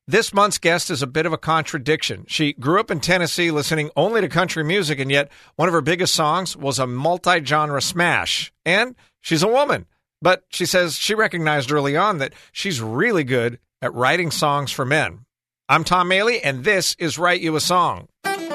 This month's guest is a bit of a contradiction. She grew up in Tennessee listening only to country music, and yet one of her biggest songs was a multi-genre smash. And she's a woman. But she says she recognized early on that she's really good at writing songs for men. I'm Tom Maley, and this is Write You a Song.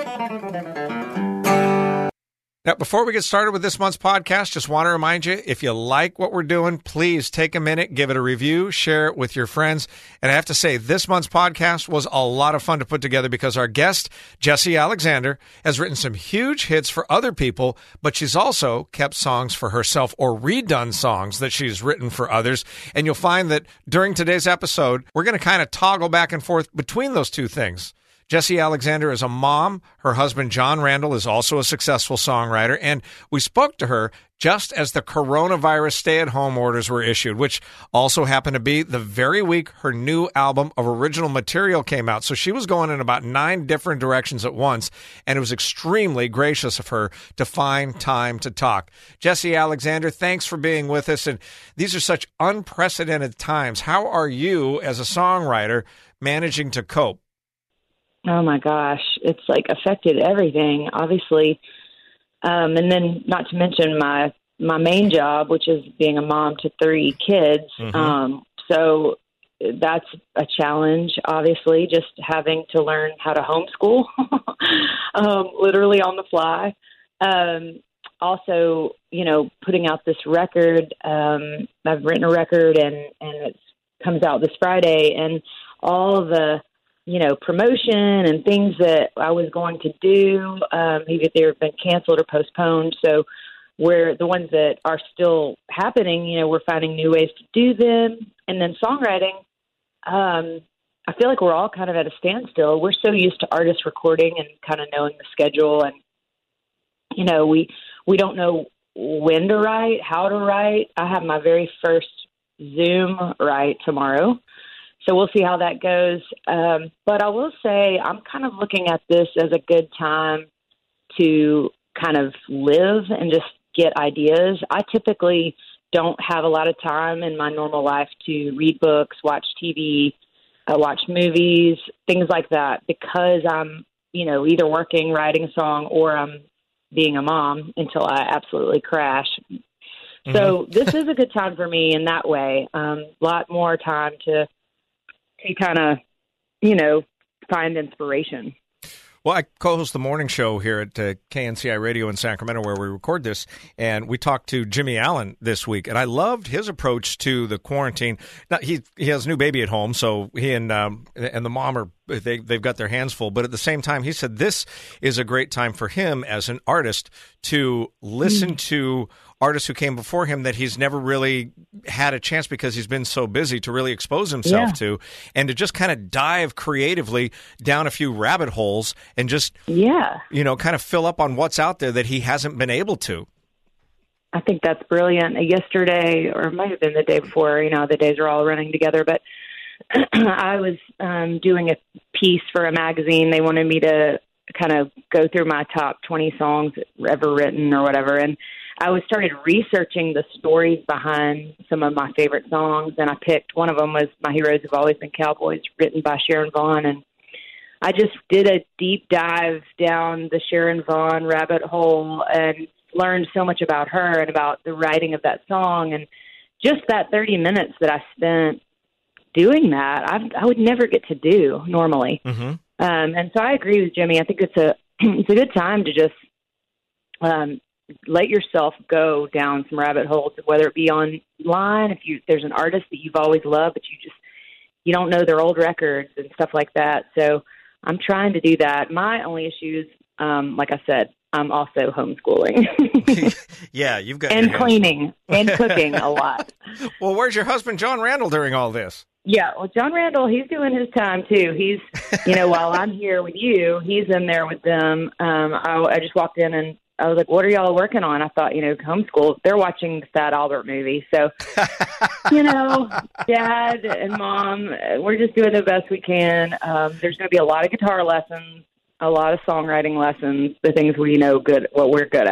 Now, before we get started with this month's podcast, just want to remind you, if you like what we're doing, please take a minute, give it a review, share it with your friends. And I have to say, this month's podcast was a lot of fun to put together because our guest, Jessie Alexander, has written some huge hits for other people, but she's also kept songs for herself or redone songs that she's written for others. And you'll find that during today's episode, we're going to kind of toggle back and forth between those two things. Jessie Alexander is a mom. Her husband, John Randall, is also a successful songwriter. And we spoke to her just as the coronavirus stay-at-home orders were issued, which also happened to be the very week her new album of original material came out. So she was going in about 9 different directions at once, and it was extremely gracious of her to find time to talk. Jessie Alexander, thanks for being with us. And these are such unprecedented times. How are you, as a songwriter, managing to cope? Oh my gosh, it's like affected everything, obviously. And then not to mention my main job, which is being a mom to 3 kids. So that's a challenge, obviously, just having to learn how to homeschool, literally on the fly. Also, putting out this record. I've written a record and it comes out this Friday, and all the promotion and things that I was going to do, either they've been canceled or postponed. So we're the ones that are still happening, we're finding new ways to do them. And then songwriting, I feel like we're all kind of at a standstill. We're so used to artists recording and kind of knowing the schedule. And, we don't know when to write, how to write. I have my very first Zoom write tomorrow. So we'll see how that goes. But I will say I'm kind of looking at this as a good time to kind of live and just get ideas. I typically don't have a lot of time in my normal life to read books, watch TV, watch movies, things like that, because I'm, either working, writing a song, or I'm being a mom until I absolutely crash. So this is a good time for me in that way. A lot more time to kind of, find inspiration. Well, I co-host the morning show here at KNCI Radio in Sacramento, where we record this, and we talked to Jimmy Allen this week, and I loved his approach to the quarantine. Now, he has a new baby at home, so he and the mom they've got their hands full, but at the same time, he said this is a great time for him as an artist to listen to artists who came before him that he's never really had a chance because he's been so busy to really expose himself to, and to just kind of dive creatively down a few rabbit holes and just, kind of fill up on what's out there that he hasn't been able to. I think that's brilliant. Yesterday, or it might have been the day before, the days are all running together, but I was doing a piece for a magazine. They wanted me to kind of go through my top 20 songs ever written or whatever, and I started researching the stories behind some of my favorite songs, and I picked one of them was My Heroes Have Always Been Cowboys, written by Sharon Vaughn, and I just did a deep dive down the Sharon Vaughn rabbit hole and learned so much about her and about the writing of that song, and just that 30 minutes that I spent doing that, I would never get to do normally. And so I agree with Jimmy. I think it's a good time to just let yourself go down some rabbit holes, whether it be online, if there's an artist that you've always loved, but you don't know their old records and stuff like that. So I'm trying to do that. My only issue is, like I said, I'm also homeschooling. Yeah, you've got and cleaning and cooking a lot. Well, where's your husband, John Randall, during all this? Yeah, well, John Randall, he's doing his time too. He's, while I'm here with you, he's in there with them. I just walked in and I was like, what are y'all working on? I thought, homeschool. They're watching the Fat Albert movie. So, Dad and Mom, we're just doing the best we can. There's going to be a lot of guitar lessons, a lot of songwriting lessons, the things we know what we're good at.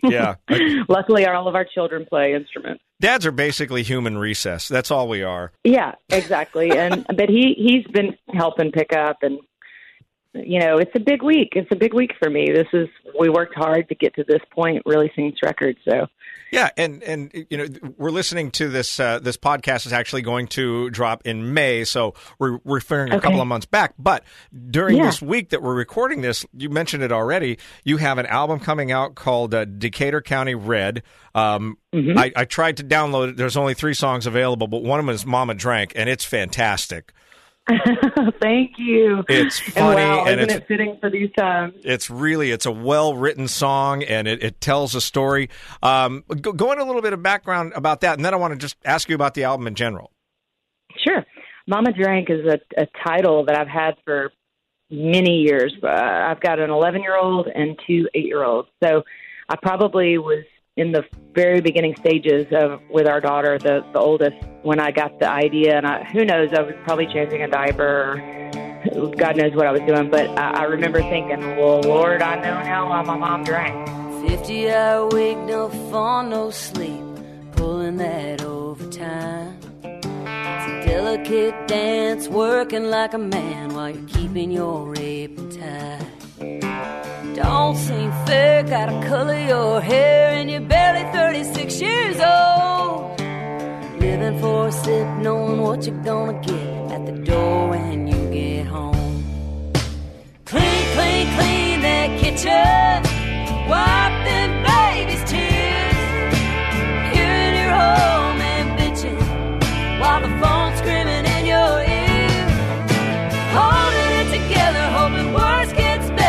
Yeah. Luckily, all of our children play instruments. Dads are basically human recess. That's all we are. Yeah, exactly. But he's been helping pick up, and it's a big week. It's a big week for me. We worked hard to get to this point, releasing this record. So. Yeah, and we're listening to this. This podcast is actually going to drop in May, so we're referring a couple of months back. But during this week that we're recording this, you mentioned it already. You have an album coming out called Decatur County Red. I tried to download it. There's only 3 songs available, but one of them is "Mama Drank," and it's fantastic. Thank you. It's funny, and isn't it fitting for these times? It's a well-written song, and it tells a story. Go into a little bit of background about that, and then I want to just ask you about the album in general. Sure. Mama Drank is a title that I've had for many years. I've got an 11-year-old and 2 8-year-olds, so I probably was in the very beginning stages with our daughter, the oldest, when I got the idea. And who knows, I was probably changing a diaper, or God knows what I was doing. But I remember thinking, well, Lord, I know now why my mom drank. 50-hour week, no fun, no sleep, pulling that overtime. It's a delicate dance, working like a man while you're keeping your apron tight. Don't seem fair, gotta color your hair, and you're barely 36 years old. Living for a sip, knowing what you're gonna get at the door when you get home. Clean, clean, clean that kitchen, wipe them baby's tears. You're in your home and bitching while the phone's screaming in your ear. Holding it together, hoping worse gets better.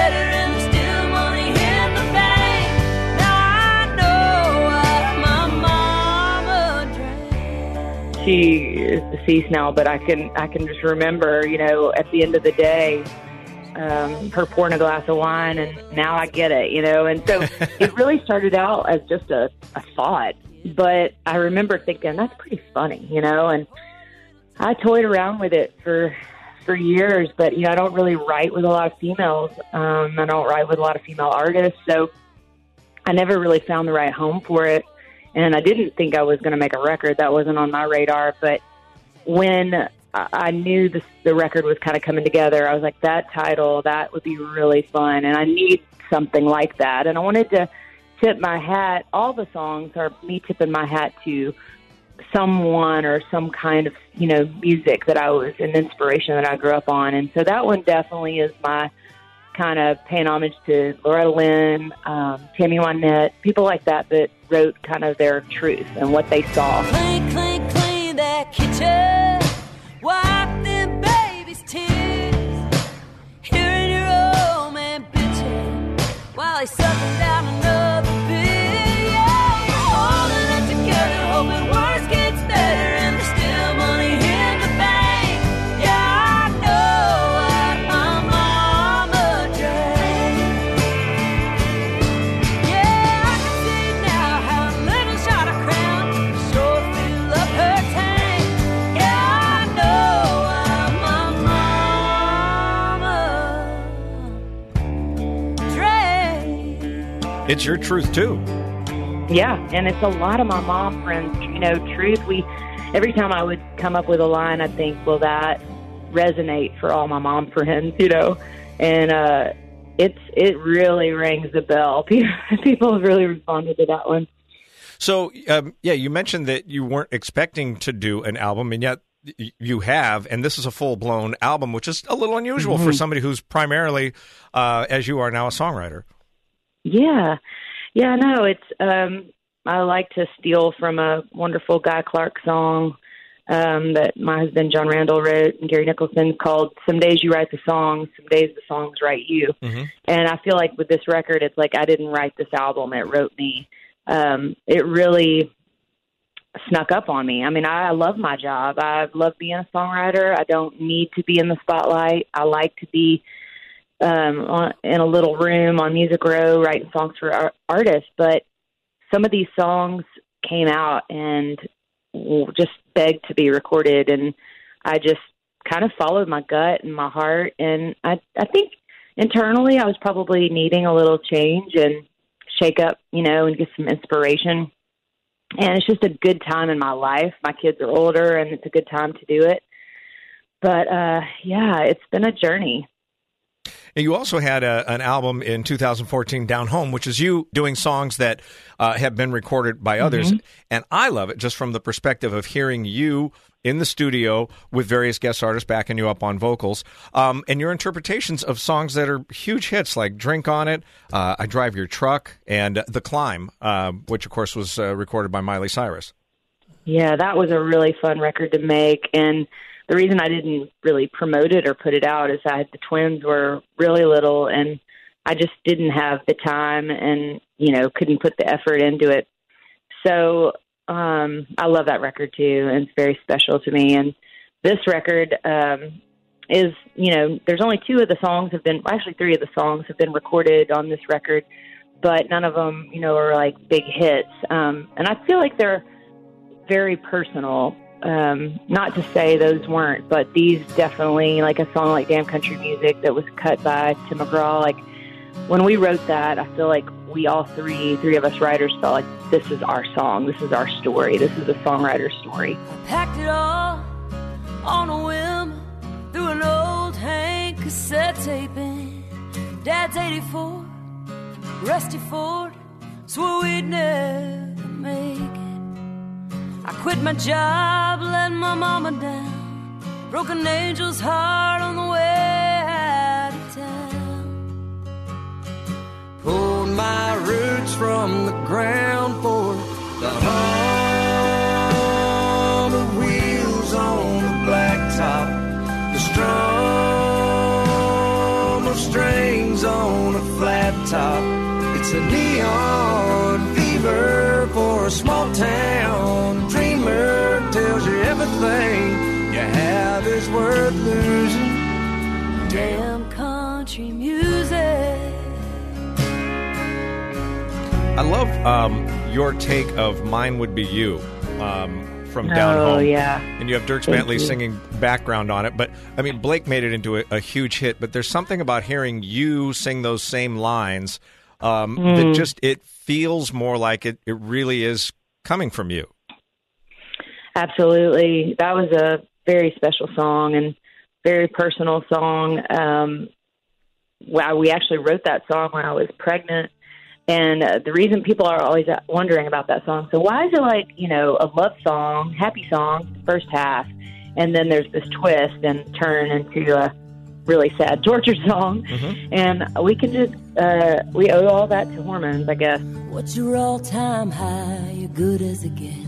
She is deceased now, but I can just remember, at the end of the day, her pouring a glass of wine, and now I get it, And so it really started out as just a thought, but I remember thinking, that's pretty funny, And I toyed around with it for years, but, I don't really write with a lot of females. I don't write with a lot of female artists, so I never really found the right home for it. And I didn't think I was going to make a record. That wasn't on my radar. But when I knew the record was kind of coming together, I was like, that title, that would be really fun. And I need something like that. And I wanted to tip my hat. All the songs are me tipping my hat to someone or some kind of, music that an inspiration that I grew up on. And so that one definitely is my kind of paying homage to Loretta Lynn, Tammy Wynette, people like that wrote kind of their truth and what they saw. Clean, clean, clean that kitchen, wipe them baby's tears. Hearing your old man bitching while he's sucking down another beer. Yeah, holding it together, hoping worse gets better, and there's still money in the bank. Yeah, I know what my mama drank. Yeah, I can see now how a little shot of Crown sure fill up her tank. Yeah, I know what my mama drank. It's your truth, too. Yeah, and it's a lot of my mom friends, truth. Every time I would come up with a line, I'd think, will that resonate for all my mom friends, And it really rings the bell. People have really responded to that one. So, you mentioned that you weren't expecting to do an album, and yet you have, and this is a full-blown album, which is a little unusual for somebody who's primarily, as you are now, a songwriter. Yeah. Yeah, no, it's, I like to steal from a wonderful Guy Clark song that my husband John Randall wrote and Gary Nicholson, called "Some Days You Write the Songs, Some Days the Songs Write You." Mm-hmm. And I feel like with this record, it's like I didn't write this album, it wrote me. It really snuck up on me. I mean, I love my job. I love being a songwriter. I don't need to be in the spotlight. I like to be in a little room on Music Row writing songs for artists, but some of these songs came out and just begged to be recorded, and I just kind of followed my gut and my heart, and I think internally I was probably needing a little change and shake up, and get some inspiration. And it's just a good time in my life. My kids are older, and it's a good time to do it. But, it's been a journey. And you also had an album in 2014, Down Home, which is you doing songs that have been recorded by others. Mm-hmm. And I love it just from the perspective of hearing you in the studio with various guest artists backing you up on vocals, and your interpretations of songs that are huge hits like Drink on It, I Drive Your Truck, and The Climb, which, of course, was recorded by Miley Cyrus. Yeah, that was a really fun record to make, and the reason I didn't really promote it or put it out is the twins were really little, and I just didn't have the time and, couldn't put the effort into it. So I love that record, too, and it's very special to me. And this record is, there's only 3 of the songs have been recorded on this record, but none of them, are like big hits. And I feel like they're very personal. Not to say those weren't, but these definitely, like a song like Damn Country Music that was cut by Tim McGraw. Like when we wrote that, I feel like we all three of us writers felt like this is our song, this is our story, this is the songwriter's story. I packed it all on a whim through an old Hank cassette taping. Dad's 84, Rusty Ford, swore we'd never make it. I quit my job, let my mama down, broke an angel's heart on the way out of town. Pulled my roots from the ground for the hum of wheels on the blacktop, the strum of strings on a flat top. It's a neon fever for a small town. Dreamer tells you everything you have is worth losing. Damn country music. I love your take of Mine Would Be You from Down Home. Oh, yeah. And you have Dierks Bentley singing background on it. But, I mean, Blake made it into a huge hit. But there's something about hearing you sing those same lines that just, it feels more like it really is coming from you. Absolutely. That was a very special song and very personal song. We actually wrote that song when I was pregnant. And the reason people are always wondering about that song, so why is it like, a love song, happy song, first half, and then there's this twist and turn into a really sad torture song. Mm-hmm. And we can just, we owe all that to hormones, I guess. What's your all-time high, you're good as it gets?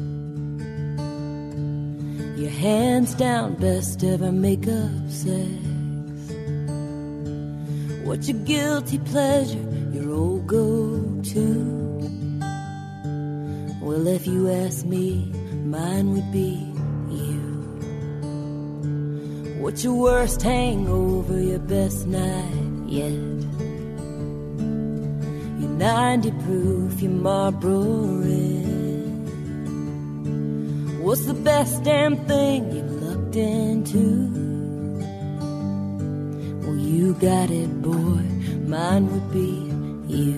Your hands down best ever makeup sex. What's your guilty pleasure, your old go-to? Well, if you ask me, mine would be you. What's your worst hangover, your best night yet? Your 90 proof, your Marlboro Red. What's the best damn thing you've looked into? Well, you got it, boy. Mine would be you.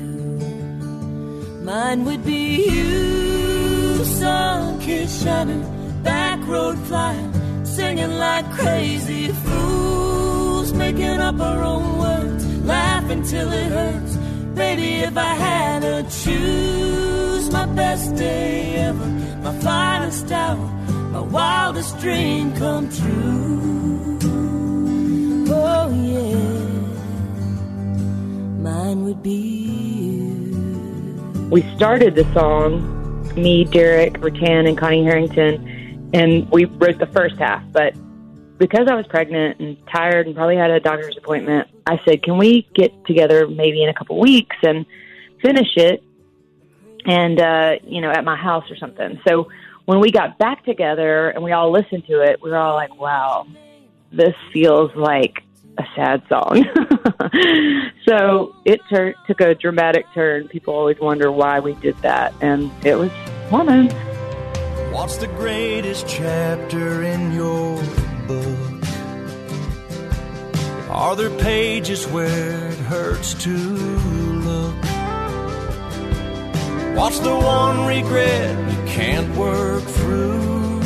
Mine would be you. Sun kiss shining, back road flying, singing like crazy fools, making up our own words, laughing till it hurts. Baby, if I had to choose, my best day ever, my finest hour, my wildest dream come true. Oh yeah, mine would be you. We started the song, me, Derek, Rattan, and Connie Harrington, and we wrote the first half, but because I was pregnant and tired and probably had a doctor's appointment, I said, can we get together maybe in a couple weeks and finish it and, at my house or something. So when we got back together and we all listened to it, we were all like, wow, this feels like a sad song. So it took a dramatic turn. People always wonder why we did that. And it was hormones. What's the greatest chapter in your book? Are there pages where it hurts to look? What's the one regret you can't work through?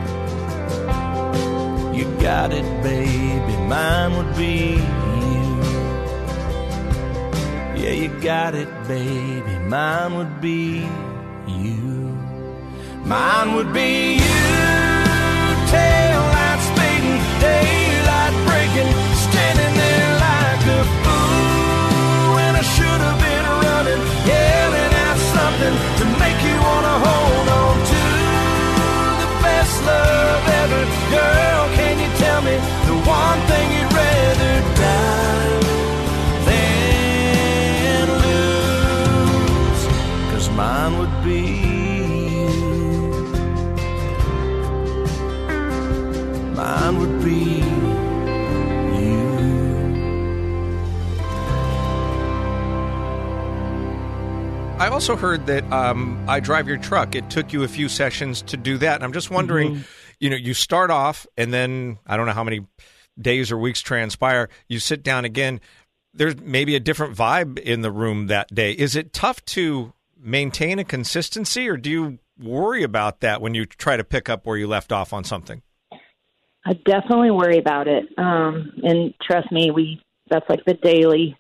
You got it, baby, mine would be you. Yeah, you got it, baby, mine would be you. Mine would be you. Tail lights fading, daylight breaking, standing there like a fool when I should have been running, yelling out something to make you want to hold on to the best love ever. Girl, can you tell me the one thing you'd rather die than lose? 'Cause mine would be you. Mine would be you. I also heard that I Drive Your Truck. It took you a few sessions to do that. And I'm just wondering, you start off and then I don't know how many days or weeks transpire. You sit down again. There's maybe a different vibe in the room that day. Is it tough to maintain a consistency, or do you worry about that when you try to pick up where you left off on something? I definitely worry about it. And trust me, that's like the daily,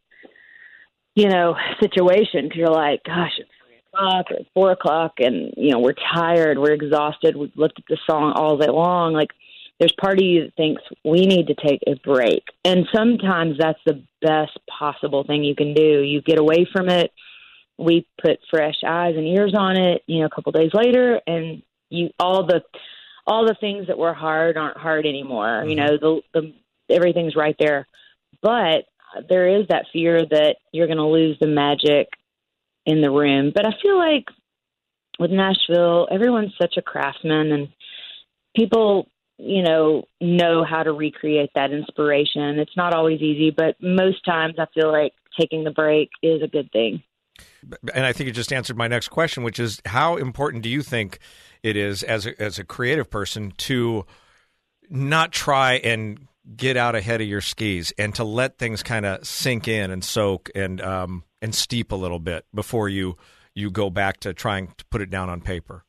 situation. 'Cause you're like, gosh, it's 3 o'clock or 4 o'clock and, we're tired, we're exhausted. We've looked at the song all day long. Like, there's part of you that thinks we need to take a break. And sometimes that's the best possible thing you can do. You get away from it. We put fresh eyes and ears on it, a couple days later, and all the things that were hard aren't hard anymore. Everything's right there. But there is that fear that you're going to lose the magic in the room. But I feel like with Nashville, everyone's such a craftsman, and people, know how to recreate that inspiration. It's not always easy, but most times I feel like taking the break is a good thing. And I think you just answered my next question, which is how important do you think it is as a creative person to not try and get out ahead of your skis and to let things kind of sink in and soak and steep a little bit before you go back to trying to put it down on paper?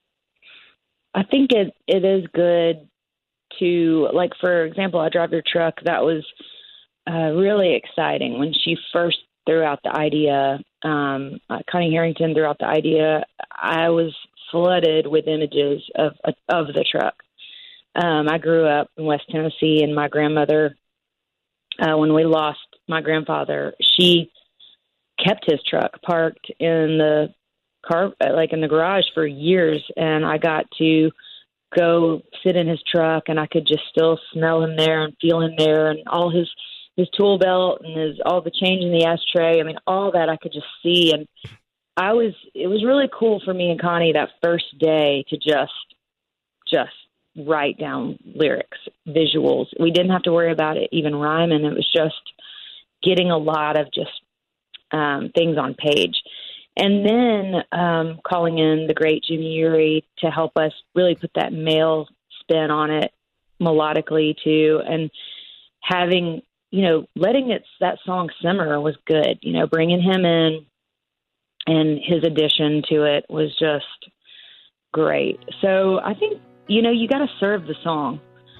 I think it is good to, like, for example, I Drive Your Truck. That was really exciting when she first threw out the idea. Connie Harrington threw out the idea. I was flooded with images of the truck. I grew up in West Tennessee, and my grandmother, when we lost my grandfather, she kept his truck parked in the car, like in the garage, for years, and I got to go sit in his truck, and I could just still smell him there and feel him there, and all his tool belt and all the change in the ashtray. I mean, all that I could just see, and it was really cool for me and Connie that first day to just write down lyrics, visuals. We didn't have to worry about it even rhyming. It was just getting a lot of just things on page. And then calling in the great Jimmy Urey to help us really put that male spin on it melodically too. And having, letting that song simmer was good. Bringing him in and his addition to it was just great. So I think, you got to serve the song.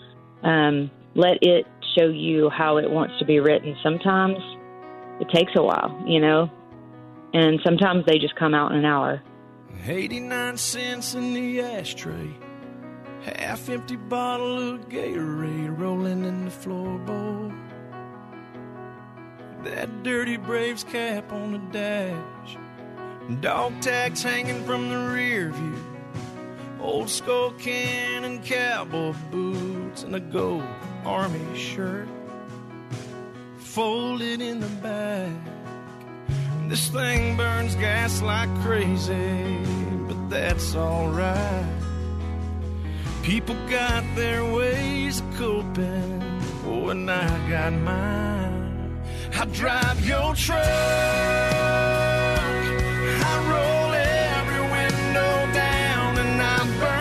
Let it show you how it wants to be written. Sometimes it takes a while, and sometimes they just come out in an hour. 89 cents in the ashtray, half-empty bottle of Gatorade rolling in the floorboard. That dirty Braves cap on the dash, dog tags hanging from the rear view, old skull can and cowboy boots, and a gold army shirt folded in the back. This thing burns gas like crazy, but that's alright. People got their ways of coping, oh, and I got mine. I drive your truck, I roll every window down, and I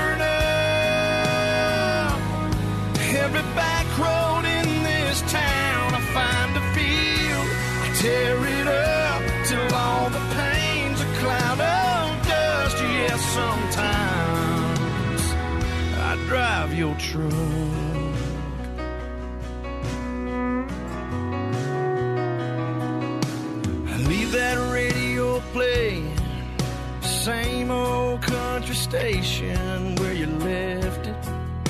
burn up every back road in this town. I find a field, I tear it up till all the pain's a cloud of dust. truck. Leave that radio playing, same old country station where you left it.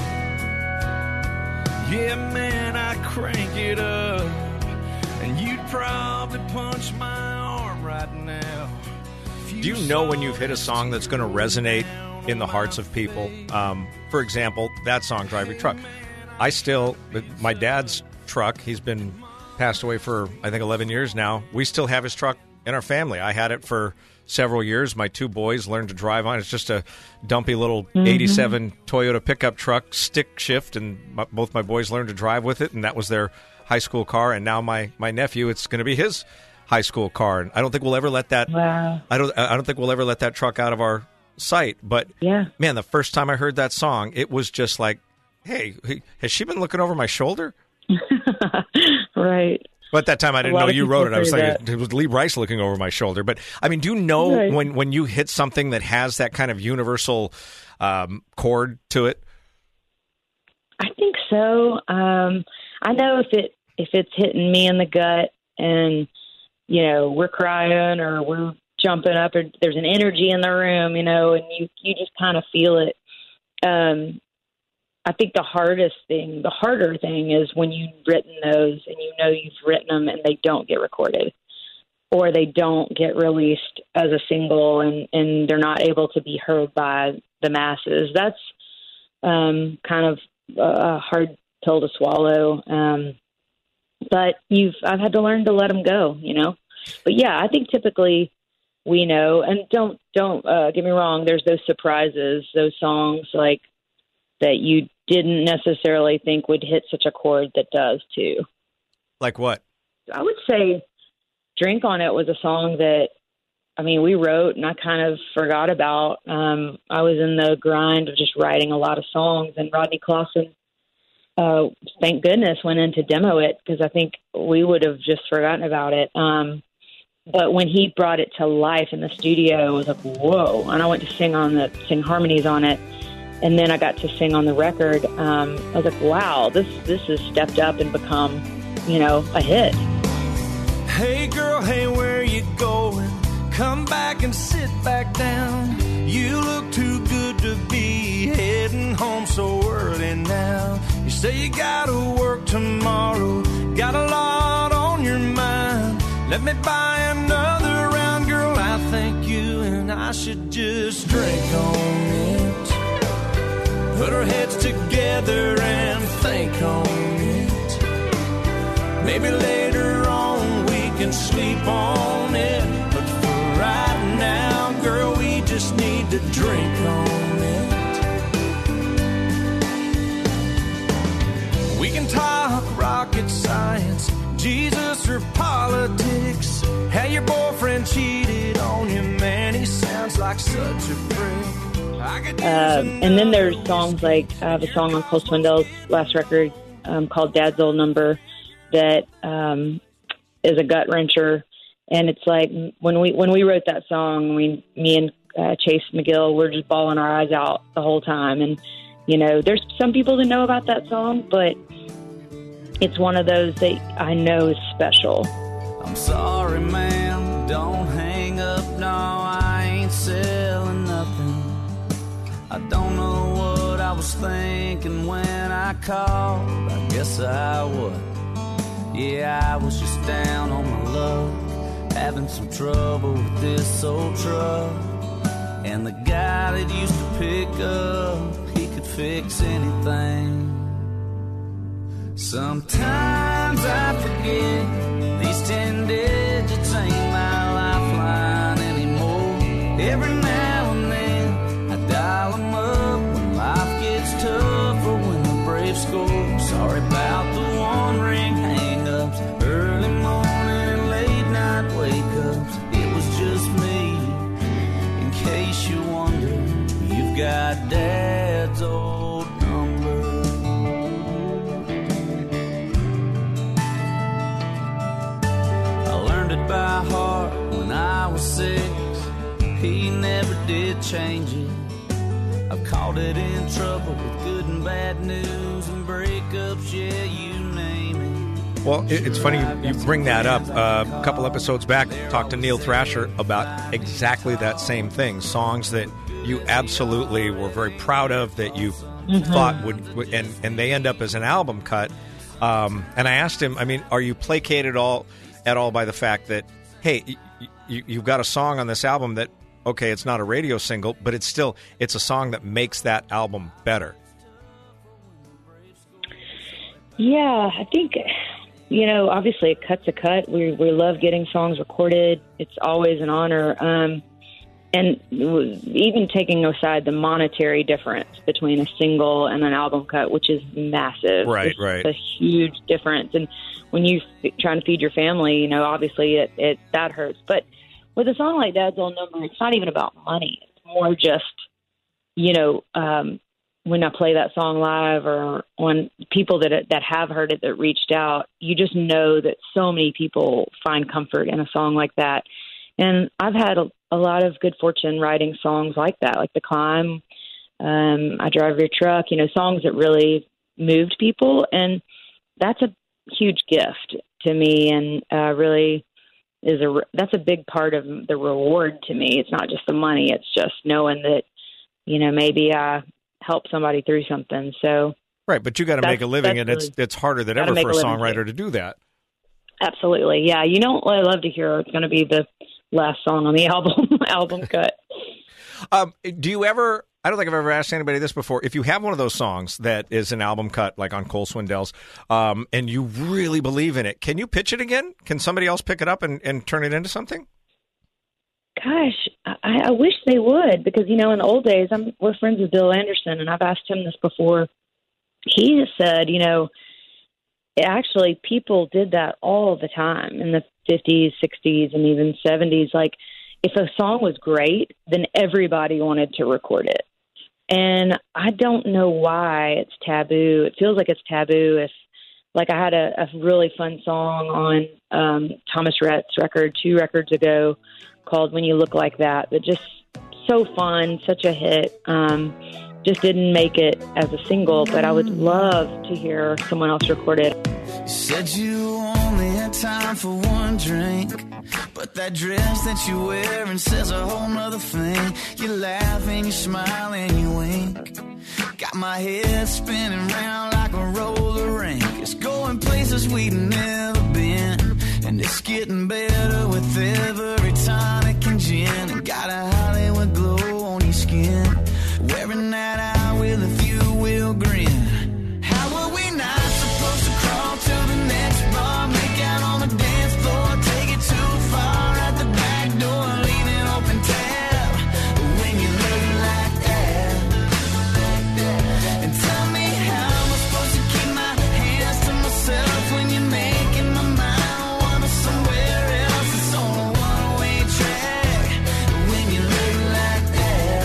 Yeah, man, I crank it up, and you'd probably punch my arm right now. Do you know when you've hit a song that's going to resonate in the hearts of people? For example, that song, Drive Your Truck. My dad's truck, he's been passed away for, I think, 11 years now. We still have his truck in our family. I had it for several years. My two boys learned to drive on it. It's just a dumpy little 87 Toyota pickup truck, stick shift, and both my boys learned to drive with it, and that was their high school car. And now my nephew, it's going to be his high school car. And I don't think we'll ever let that I don't think we'll ever let that truck out of our sight. But Yeah. man, the first time I heard that song, it was just like, hey, has she been looking over my shoulder? Right. But at that time, I didn't A lot know of you people wrote it. I was say like, it was Lee Bryce looking over my shoulder. But, I mean, do you know Right. when you hit something that has that kind of universal chord to it? I think so. I know if it's hitting me in the gut and, you know, we're crying or we're jumping up or there's an energy in the room, you know, and you just kind of feel it. I think the harder thing is when you've written those and you know you've written them and they don't get recorded or they don't get released as a single and they're not able to be heard by the masses. That's kind of a hard pill to swallow. But I've had to learn to let them go, you know. But yeah, I think typically we know, and don't get me wrong. There's those surprises, those songs like that you didn't necessarily think would hit such a chord that does too. Like what? I would say Drink on It was a song that, I mean, we wrote and I kind of forgot about. I was in the grind of just writing a lot of songs, and Rodney Clausen, thank goodness, went in to demo it because I think we would have just forgotten about it. But when he brought it to life in the studio, it was like, whoa. And I went to sing harmonies on it. And then I got to sing on the record. I was like, wow, this has stepped up and become, you know, a hit. Hey girl, hey, where you going? Come back and sit back down. You look too good to be heading home so early now. You say you gotta work tomorrow, got a lot on your mind. Let me buy another round, girl. I think you and I should just drink on it. Put our heads together and think on it. Maybe later on we can sleep on it. But for right now, girl, we just need to drink on it. We can talk rocket science, Jesus or politics. How your boyfriend cheated on you, man, he sounds like such a prick. And then there's songs like I have a song on Cole Swindell's last record called Dad's Old Number that is a gut wrencher, and it's like when we wrote that song, me and Chase McGill were just bawling our eyes out the whole time. And you know, there's some people that know about that song, but it's one of those that I know is special. I'm sorry, ma'am, don't hang up. No, I ain't selling nothing. I don't know what I was thinking when I called. I guess I would. Yeah, I was just down on my luck, having some trouble with this old truck. And the guy that used to pick up, he could fix anything. Sometimes I forget these 10 digits ain't my lifeline anymore. Every now and then I dial them up when life gets tough or when the Braves score. Sorry about the one ring hang-ups, early morning and late night wake-ups. It was just me. In case you wonder, you've got Dad's old number. I learned it by heart when I was 6. He never did change it. I've Caught it in trouble with good and bad news and breakups, yeah, you name it. Well, it's funny you bring that up. A couple episodes back, talked to Neil Thrasher about exactly that same thing. Songs that you absolutely were very proud of, that you thought would, and they end up as an album cut. And I asked him, I mean, are you placated at all by the fact that, hey, you've got a song on this album that, okay, it's not a radio single, but it's a song that makes that album better? Yeah, I think, obviously a cut's a cut. We love getting songs recorded. It's always an honor. And even taking aside the monetary difference between a single and an album cut, which is massive. Right. It's a huge difference. And when you're trying to feed your family, obviously it that hurts. But with a song like Dad's Old Number, it's not even about money. It's more just, when I play that song live or on people that have heard it, that reached out, you just know that so many people find comfort in a song like that. And I've had a lot of good fortune writing songs like that, like The Climb, I Drive Your Truck, songs that really moved people. And that's a huge gift to me, and really that's a big part of the reward to me. It's not just the money. It's just knowing that, maybe I help somebody through something. So right, but you got to make a living, and it's harder than ever for a songwriter to do that. Absolutely, yeah. I love to hear it's going to be the last song on the album cut. Do you ever? I don't think I've ever asked anybody this before. If you have one of those songs that is an album cut, like on Cole Swindell's, and you really believe in it, can you pitch it again? Can somebody else pick it up and turn it into something? Gosh, I wish they would, because, in the old days, we're friends with Bill Anderson, and I've asked him this before. He has said, actually people did that all the time in the 50s, 60s, and even 70s. Like, if a song was great, then everybody wanted to record it. And I don't know why it's taboo. It feels like it's taboo. If, like, I had a really fun song on Thomas Rhett's record 2 records ago called When You Look Like That, but just so fun, such a hit. Just didn't make it as a single, but I would love to hear someone else record it. You said you only had time for one drink, but that dress that you're wearing says a whole nother thing. You laugh and you smile and you wink. Got my head spinning round like a roller rink. It's going places we've never been, and it's getting better with every tonic and gin. And got a Hollywood glow on your skin, wearing that out with a few will grin. How were we not supposed to crawl to the next bar, make out on the dance floor, take it too far at the back door, leave an open tab when you look like that? And tell me how am I supposed to keep my hands to myself when you're making my mind wander somewhere else? It's on a one-way track when you look like that.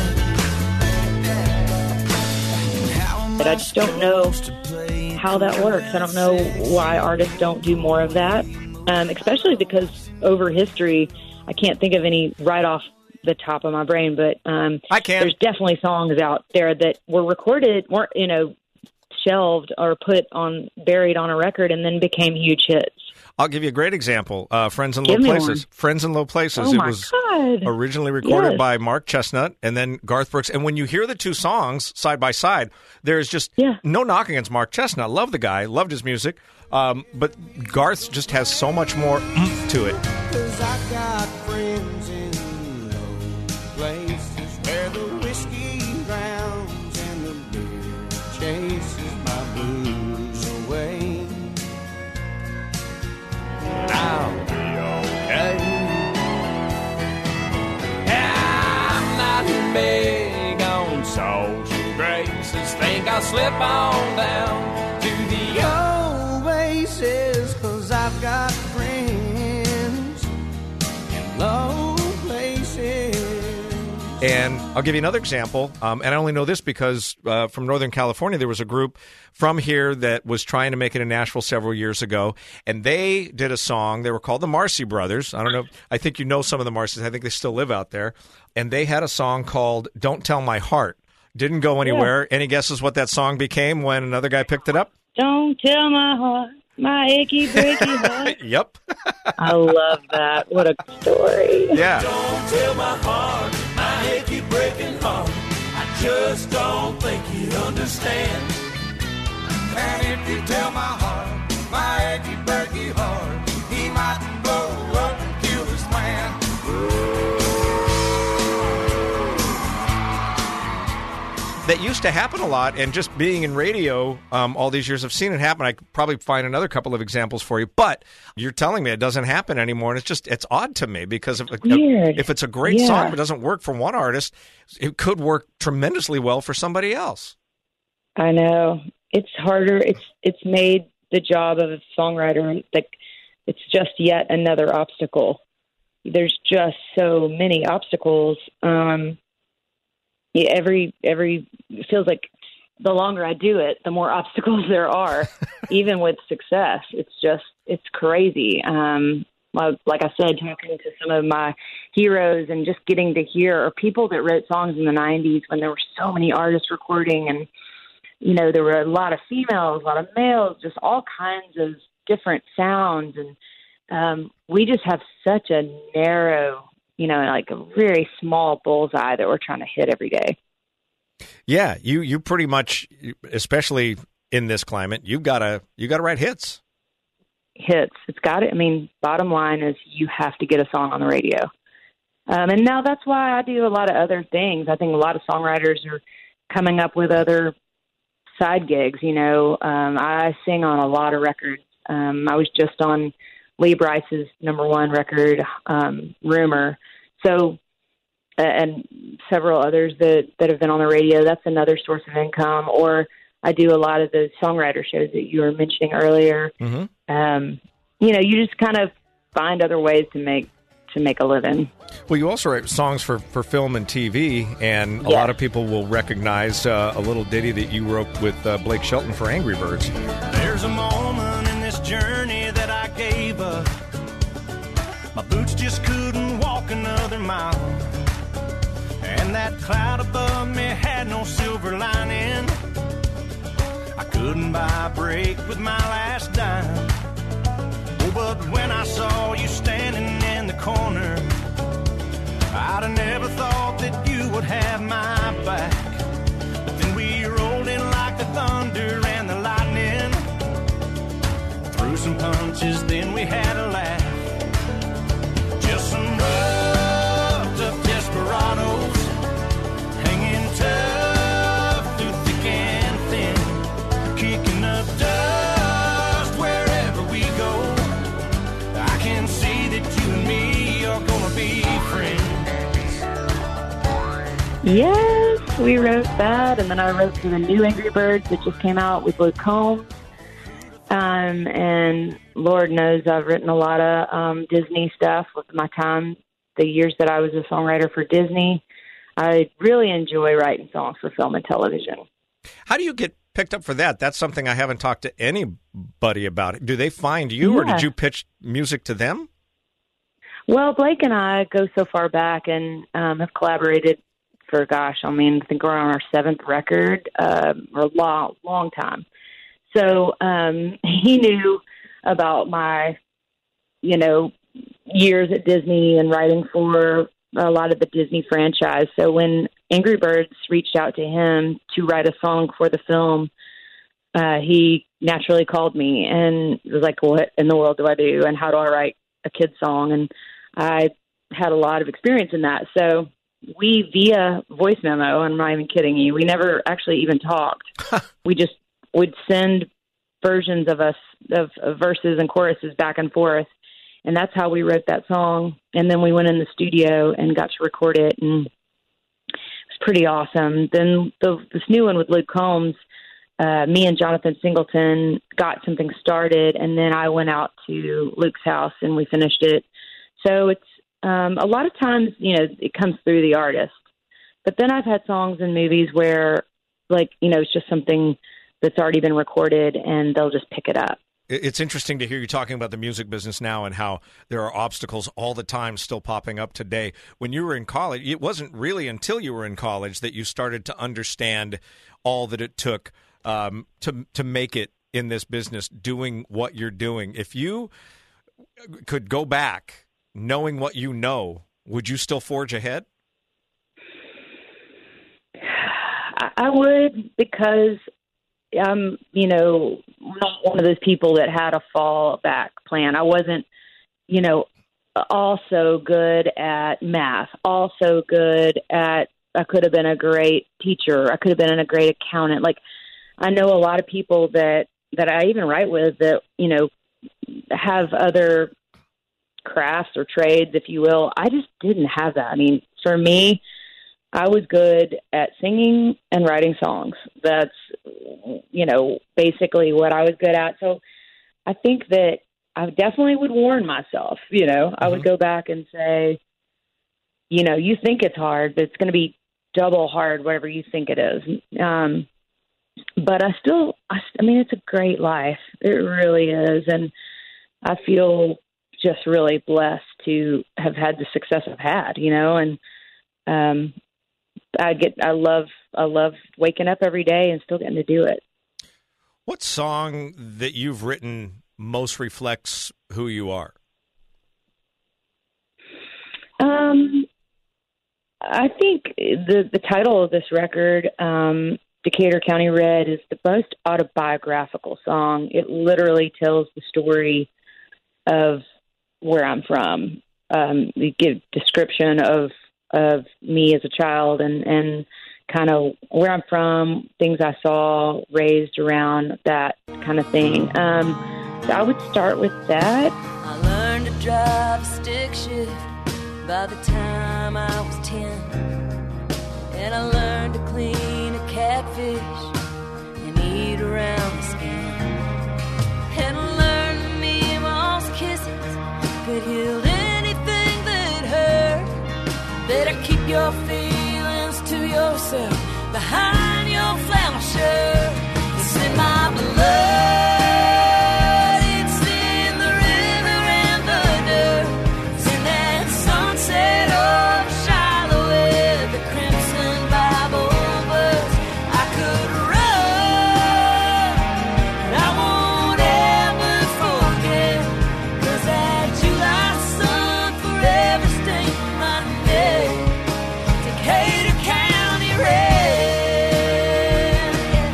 But I just don't know how that works. I don't know why artists don't do more of that, especially because over history, I can't think of any right off the top of my brain, but I can. There's definitely songs out there that were recorded, weren't shelved or buried on a record, and then became huge hits. I'll give you a great example. Friends in Low Places. One. Friends in Low Places. Oh, it my was God. originally recorded by Mark Chestnut and then Garth Brooks. And when you hear the two songs side by side, there's just no knock against Mark Chestnut. Love the guy. Loved his music. But Garth just has so much more oomph to it. 'Cause I got friends in low places where the whiskey drowns and the beer chases my blues away. I'll be okay. I'm not big on social graces. Think I'll slip on down to the oasis, 'cause I've got friends in low places. And I'll give you another example, and I only know this because from Northern California, there was a group from here that was trying to make it in Nashville several years ago, and they did a song. They were called the Marcy Brothers. I don't know. I think you know some of the Marcys. I think they still live out there. And they had a song called Don't Tell My Heart. Didn't go anywhere. Any guesses what that song became when another guy picked it up? Don't tell my heart, my achy, breaky heart. Yep. I love that. What a story. Yeah. Don't tell my heart, my achy breaking heart. I just don't think he'd understand. And if you tell my heart, my achy breaky heart, he might blow up and kill his man. That used to happen a lot, and just being in radio all these years, I've seen it happen. I could probably find another couple of examples for you, but you're telling me it doesn't happen anymore, and it's odd to me because if it's a great song but doesn't work for one artist, it could work tremendously well for somebody else. I know. It's harder. It's made the job of a songwriter, like, it's just yet another obstacle. There's just so many obstacles. Every it feels like the longer I do it, the more obstacles there are, even with success. It's crazy. Like I said, talking to some of my heroes and just getting to hear, or people that wrote songs in the 90s when there were so many artists recording, and, you know, there were a lot of females, a lot of males, just all kinds of different sounds. And we just have such a narrow, you know, like a very small bullseye that we're trying to hit every day. Yeah, you pretty much, especially in this climate, you gotta write hits. Hits. It's got it. I mean, bottom line is you have to get a song on the radio. And now that's why I do a lot of other things. I think a lot of songwriters are coming up with other side gigs. You know, I sing on a lot of records. I was just on Lee Brice's #1 record, Rumor. So, and several others that have been on the radio. That's another source of income. Or I do a lot of the songwriter shows that you were mentioning earlier. Mm-hmm. You know, you just kind of find other ways to make a living. Well, you also write songs for film and TV, and a lot of people will recognize a little ditty that you wrote with Blake Shelton for Angry Birds. There's a moment in this journey that I gave up. My boots just couldn't walk another mile. And that cloud above me had no silver lining. I couldn't buy a break with my last dime. Oh, but when I saw you standing in the corner, I'd have never thought that you would have my back. But then we rolled in like the thunder and the lightning. Threw some punches, then we had a laugh. Just some rough, tough desperados, hanging tough through thick and thin, kicking up dust wherever we go. I can see that you and me are gonna be friends. Yes, we wrote that, and then I wrote for the new Angry Birds that just came out with Luke Combs. And Lord knows I've written a lot of Disney stuff with my time, the years that I was a songwriter for Disney. I really enjoy writing songs for film and television. How do you get picked up for that? That's something I haven't talked to anybody about. Do they find you, or did you pitch music to them? Well, Blake and I go so far back and have collaborated for, I think we're on our 7th record, or a long time. So he knew about my, years at Disney and writing for a lot of the Disney franchise. So when Angry Birds reached out to him to write a song for the film, he naturally called me and was like, what in the world do I do? And how do I write a kid's song? And I had a lot of experience in that. So we, via voice memo, I'm not even kidding you, we never actually even talked. We just would send versions of us, of verses and choruses back and forth. And that's how we wrote that song. And then we went in the studio and got to record it. And it was pretty awesome. Then this new one with Luke Combs, me and Jonathan Singleton got something started. And then I went out to Luke's house and we finished it. So it's a lot of times, it comes through the artist. But then I've had songs in movies where, it's just something that's already been recorded and they'll just pick it up. It's interesting to hear you talking about the music business now and how there are obstacles all the time still popping up today. When you were in college, it wasn't really until you were in college that you started to understand all that it took to make it in this business, doing what you're doing. If you could go back knowing what you know, would you still forge ahead? I would, because I'm, not one of those people that had a fallback plan. I wasn't, also good at math, also good at, I could have been a great teacher. I could have been a great accountant. Like, I know a lot of people that I even write with that, have other crafts or trades, if you will. I just didn't have that. I mean, for me, I was good at singing and writing songs. That's, basically what I was good at. So I think that I definitely would warn myself, I would go back and say, you think it's hard, but it's going to be double hard, whatever you think it is. But it's a great life. It really is. And I feel just really blessed to have had the success I've had, and I love waking up every day and still getting to do it. What song that you've written most reflects who you are? I think the title of this record, Decatur County Red, is the most autobiographical song. It literally tells the story of where I'm from. We give description of me as a child and kind of where I'm from, things I saw, raised around, that kind of thing. So I would start with that. I learned to drive a stick shift by the time I was 10. And I learned to clean a catfish and eat around the skin. And I learned that me mom's kisses could heal anything that hurt. Better keep your feelings to yourself behind your flannel shirt. It's in my blood. It's in the river and the dirt. It's in that sunset of Shiloh where the crimson Bible was. I could run, and I won't ever forget. 'Cause that July sun forever stained my neck. Decatur County Red.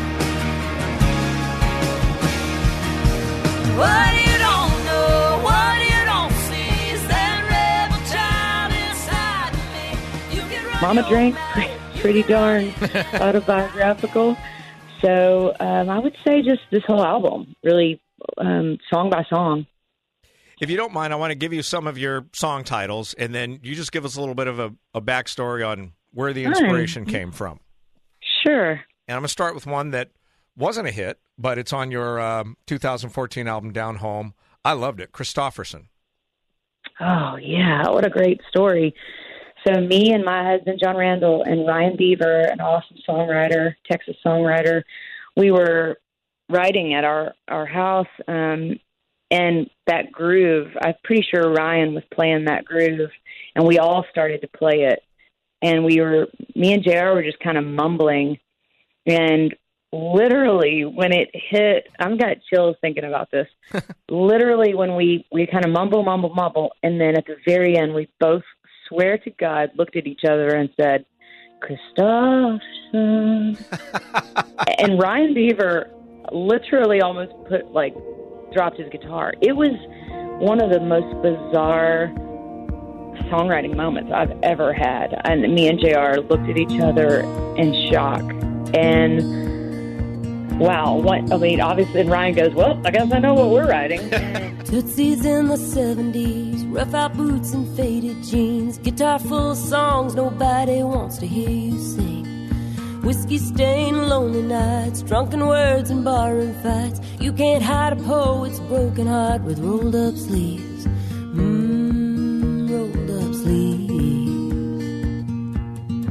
What you don't know, what you don't see is that rebel child inside me. You can run Mama your Drank, mouth, you pretty can run darn autobiographical. So I would say just this whole album, really song by song. If you don't mind, I want to give you some of your song titles, and then you just give us a little bit of a backstory on where the inspiration came from. Sure. And I'm going to start with one that wasn't a hit, but it's on your 2014 album, Down Home. I loved it. Christofferson. Oh, yeah. What a great story. So me and my husband, John Randall, and Ryan Beaver, an awesome songwriter, Texas songwriter, we were writing at our house, and that groove, I'm pretty sure Ryan was playing that groove, and we all started to play it. And me and JR were just kind of mumbling, and literally when it hit, I've got chills thinking about this. Literally when we kind of mumble, and then at the very end, we both, swear to God, looked at each other and said, Christofferson. And Ryan Beaver literally almost dropped his guitar. It was one of the most bizarre songwriting moments I've ever had. And me and JR looked at each other in shock. And wow, obviously, and Ryan goes, well, I guess I know what we're writing. Tootsies in the 70s, rough out boots and faded jeans, guitar full of songs nobody wants to hear you sing. Whiskey stained lonely nights, drunken words and barroom fights. You can't hide a poet's broken heart with rolled up sleeves. Rolled up sleeves.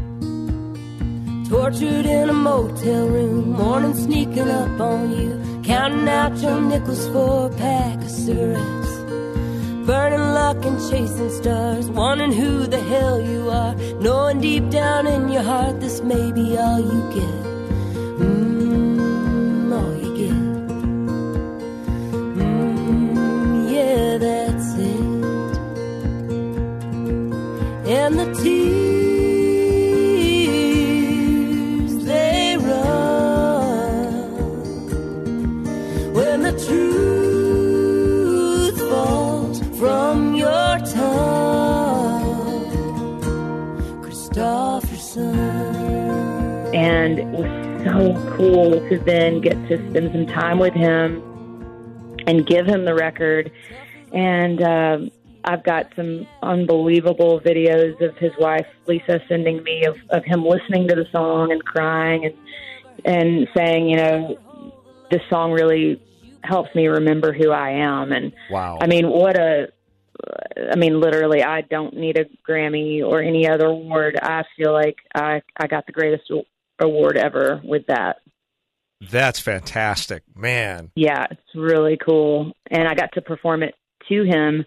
Tortured in a motel room, morning sneaking up on you. counting out your nickels for a pack of cigarettes, burning luck and chasing stars, wondering who the hell you are, knowing deep down in your heart this may be all you get. All you get. Yeah, that's it. And the tears, they run when the truth falls from your tongue, Christopherson. And it was so cool to then get to spend some time with him and give him the record. And I've got some unbelievable videos of his wife, Lisa, sending me of him listening to the song and crying and saying, you know, this song really helps me remember who I am. And Wow. I mean, literally, I don't need a Grammy or any other award. I feel like I got the greatest award ever with that. That's fantastic, man. Yeah, it's really cool. And I got to perform it to him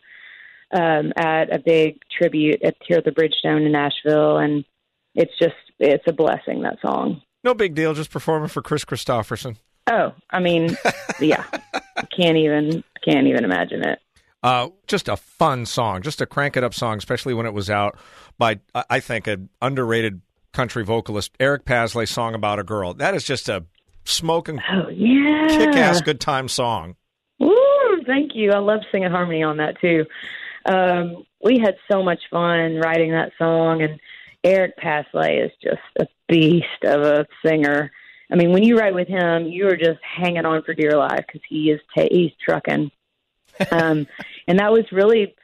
at a big tribute here at the Bridgestone in Nashville. And it's a blessing, that song. No big deal, just performing for Chris Christopherson. Oh, I mean, yeah, can't even imagine it. Just a fun song, just a crank it up song, especially when it was out by, I think, an underrated country vocalist, Eric Paslay, Song About a Girl. That is just a smoking, kick-ass good time song. Woo, thank you. I love singing harmony on that, too. We had so much fun writing that song, and Eric Paslay is just a beast of a singer. I mean, when you write with him, you are just hanging on for dear life because he's trucking. And that was really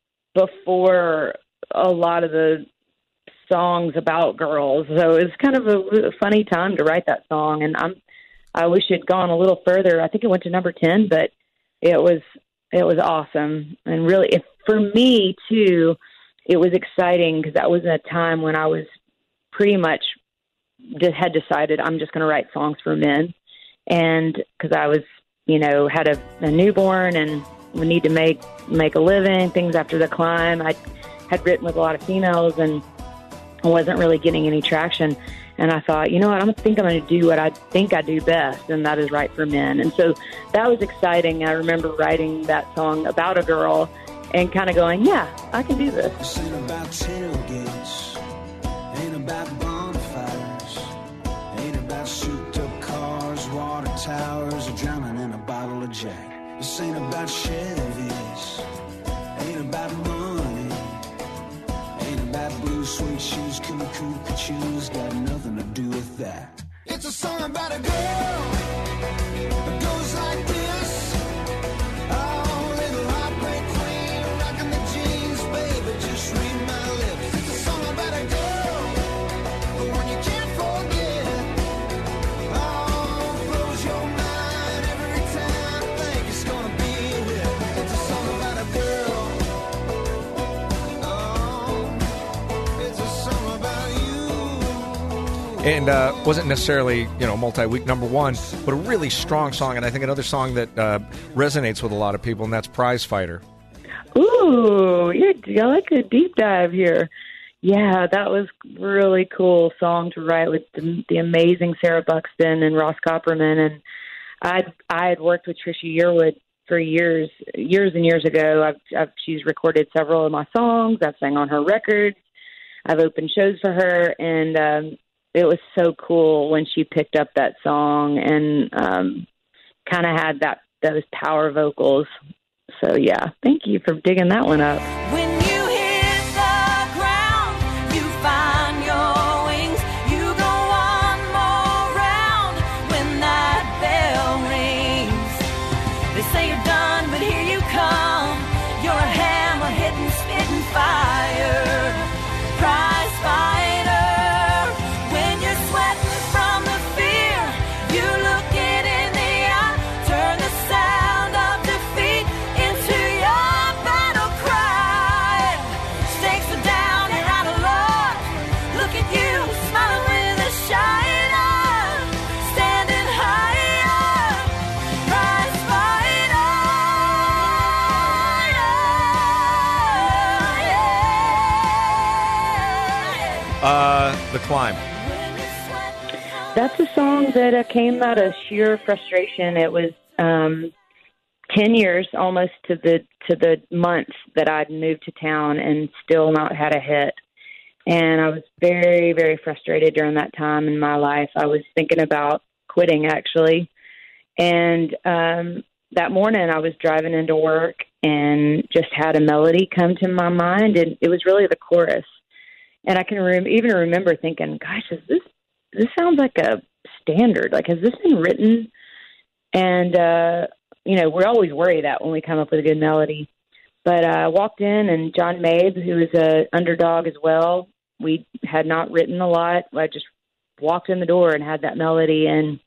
before a lot of the songs about girls. So it was kind of a funny time to write that song. And I wish it had gone a little further. I think it went to number 10, but it was awesome. And really, for me too, it was exciting because that was a time when I was pretty much just had decided I'm just going to write songs for men. And because I was, had a newborn and we need to make a living, things after the climb. I had written with a lot of females and I wasn't really getting any traction. And I thought, you know what, I think I'm going to do what I think I do best, and that is write for men. And so that was exciting. I remember writing that song about a girl and kind of going, yeah, I can do this. This ain't about tailgates, ain't about bonfires, ain't about souped-up cars, water towers, or drowning in a bottle of Jack. This ain't about Chevys, ain't about money, ain't about blue suede shoes, cuckoo shoes, got nothing to do with that. It's a song about a girl that goes like this. Oh, little heartbreak queen, rocking the jeans, baby, just read my lips. It's a song about a girl, the one you can't forget. Oh, blows your mind every time, think it's gonna be a hit. It's a song about a girl. Oh, it's a song about you. And wasn't necessarily, multi-week number one, but a really strong song. And I think another song that resonates with a lot of people, and that's Prize Fighter. Ooh, I like a deep dive here. Yeah, that was really cool song to write with the amazing Sarah Buxton and Ross Copperman. And I had worked with Trisha Yearwood for years and years ago. She's recorded several of my songs. I've sang on her records. I've opened shows for her, and it was so cool when she picked up that song and kind of had those power vocals. So, yeah, thank you for digging that one up. When you hit the ground, you find your wings. You go one more round when that bell rings. They say you're done, but here you come. You're a hammer hitting, spitting fire. Prize fighter. When you're sweating from the fear, you look it in the eye. Turn the sound of defeat into your battle cry. The Climb? That's a song that came out of sheer frustration. It was 10 years almost to the month that I'd moved to town and still not had a hit. And I was very, very frustrated during that time in my life. I was thinking about quitting, actually. And that morning I was driving into work and just had a melody come to my mind, and it was really the chorus. And I can even remember thinking, gosh, this sounds like a standard. Like, has this been written? And, we always worry that when we come up with a good melody. But I walked in, and John Mabe, who is an underdog as well, we had not written a lot. I just walked in the door and had that melody, and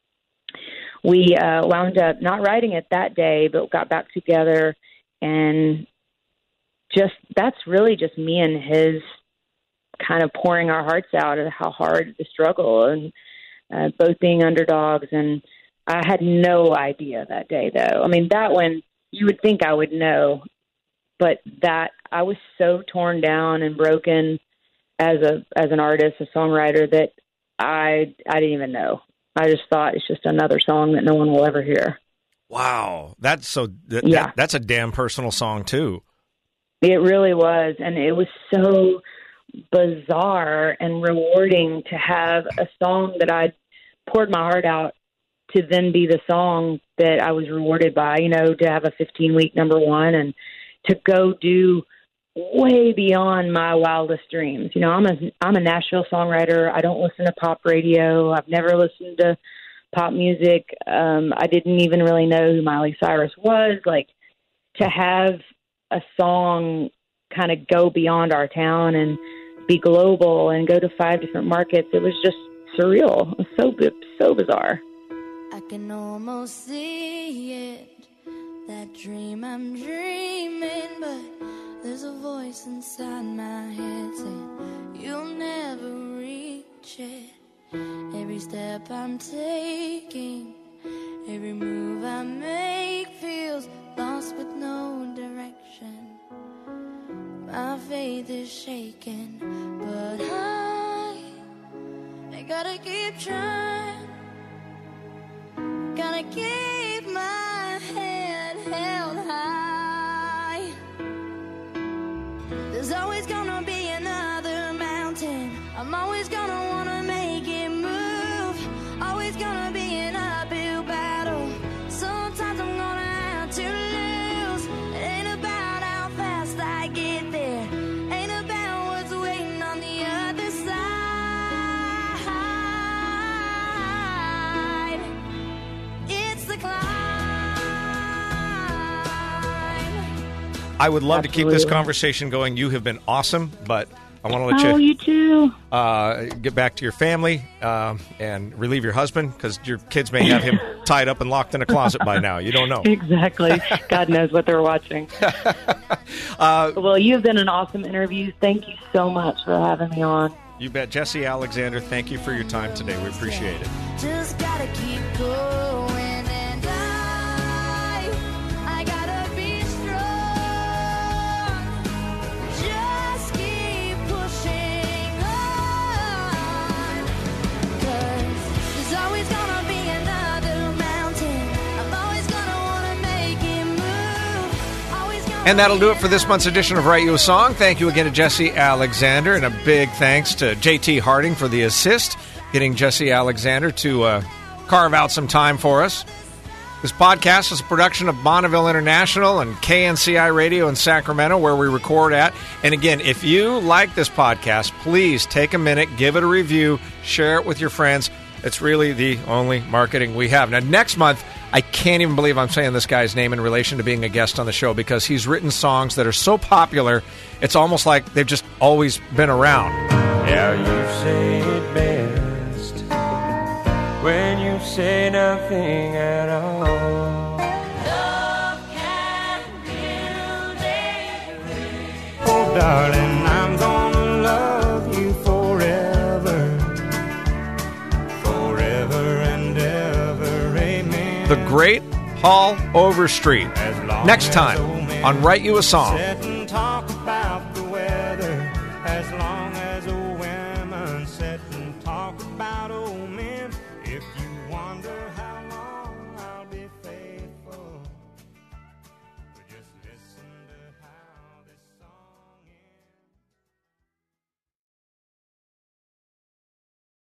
we wound up not writing it that day, but got back together, and that's really just me and his kind of pouring our hearts out at how hard the struggle, and both being underdogs. And I had no idea that day, though. I mean, that one, you would think I would know, but that I was so torn down and broken as an artist, a songwriter, that I didn't even know. I just thought it's just another song that no one will ever hear. Wow. That's that's a damn personal song, too. It really was. And it was so bizarre and rewarding to have a song that I'd poured my heart out to then be the song that I was rewarded by, to have a 15-week number one and to go do way beyond my wildest dreams. I'm a Nashville songwriter. I don't listen to pop radio. I've never listened to pop music. I didn't even really know who Miley Cyrus was. Like, to have a song kind of go beyond our town and be global and go to 5 different markets, it was just surreal. It was so bizarre. I can almost see it, that dream I'm dreaming, but there's a voice inside my head saying you'll never reach it. Every step I'm taking, every move I make feels lost with no direction. My faith is shaking, but I gotta keep trying. Gotta keep my head held high. There's always gonna be another mountain. I'm always gonna wanna make it move. Always gonna be an uphill battle. Sometimes I'm gonna have to lose. It ain't about how fast I get there. Ain't about what's waiting on the other side. It's the climb. I would love to keep this conversation going. You have been awesome, but I want to let you too. Get back to your family and relieve your husband, because your kids may have him tied up and locked in a closet by now. You don't know. Exactly. God knows what they're watching. Well, you've been an awesome interview. Thank you so much for having me on. You bet. Jesse Alexander, thank you for your time today. We appreciate it. Just gotta keep going, and I gotta be strong. Just keep pushing on, 'cause there's always gonna be another mountain. I'm always gonna wanna make it move. Always gonna. And that'll do it for this month's edition of Write You a Song. Thank you again to Jesse Alexander, and a big thanks to JT Harding for the assist, getting Jesse Alexander to carve out some time for us. This podcast is a production of Bonneville International and KNCI Radio in Sacramento, where we record at. And again, if you like this podcast, please take a minute, give it a review, share it with your friends. It's really the only marketing we have. Now, next month, I can't even believe I'm saying this guy's name in relation to being a guest on the show, because he's written songs that are so popular, it's almost like they've just always been around. Yeah, you say it best when you say nothing at all. Love can build a bridge. Oh, darling, I'm gonna love you forever, forever and ever, amen. The great Paul Overstreet. Next time on Write You a Song. Sit and talk